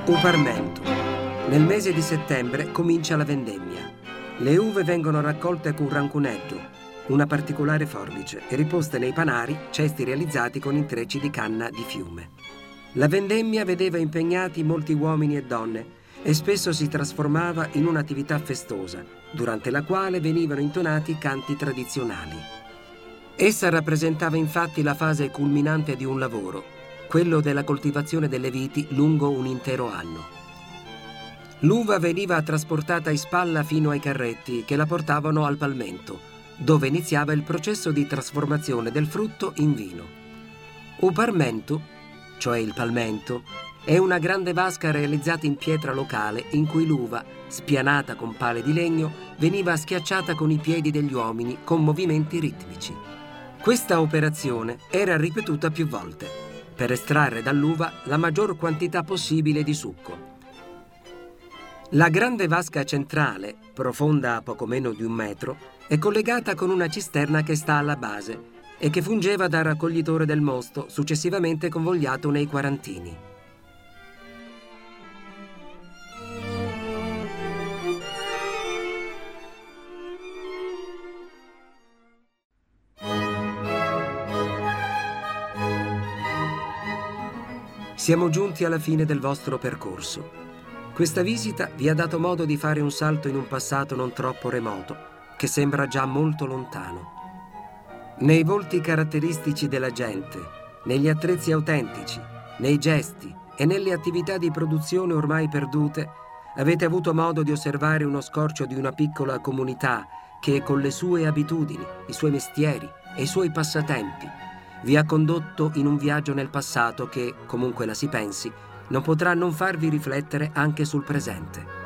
Uparmento. Nel mese di settembre comincia la vendemmia. Le uve vengono raccolte con rancuneggio, una particolare forbice, e riposte nei panari, cesti realizzati con intrecci di canna di fiume. La vendemmia vedeva impegnati molti uomini e donne e spesso si trasformava in un'attività festosa, durante la quale venivano intonati canti tradizionali. Essa rappresentava infatti la fase culminante di un lavoro, quello della coltivazione delle viti lungo un intero anno. L'uva veniva trasportata in spalla fino ai carretti che la portavano al palmento, dove iniziava il processo di trasformazione del frutto in vino. Uparmento, cioè il palmento, è una grande vasca realizzata in pietra locale in cui l'uva, spianata con pale di legno, veniva schiacciata con i piedi degli uomini con movimenti ritmici. Questa operazione era ripetuta più volte, per estrarre dall'uva la maggior quantità possibile di succo. La grande vasca centrale, profonda poco meno di 1 metro, è collegata con una cisterna che sta alla base e che fungeva da raccoglitore del mosto, successivamente convogliato nei quarantini. Siamo giunti alla fine del vostro percorso. Questa visita vi ha dato modo di fare un salto in un passato non troppo remoto, che sembra già molto lontano. Nei volti caratteristici della gente, negli attrezzi autentici, nei gesti e nelle attività di produzione ormai perdute, avete avuto modo di osservare uno scorcio di una piccola comunità che, con le sue abitudini, i suoi mestieri e i suoi passatempi, vi ha condotto in un viaggio nel passato che, comunque la si pensi, non potrà non farvi riflettere anche sul presente.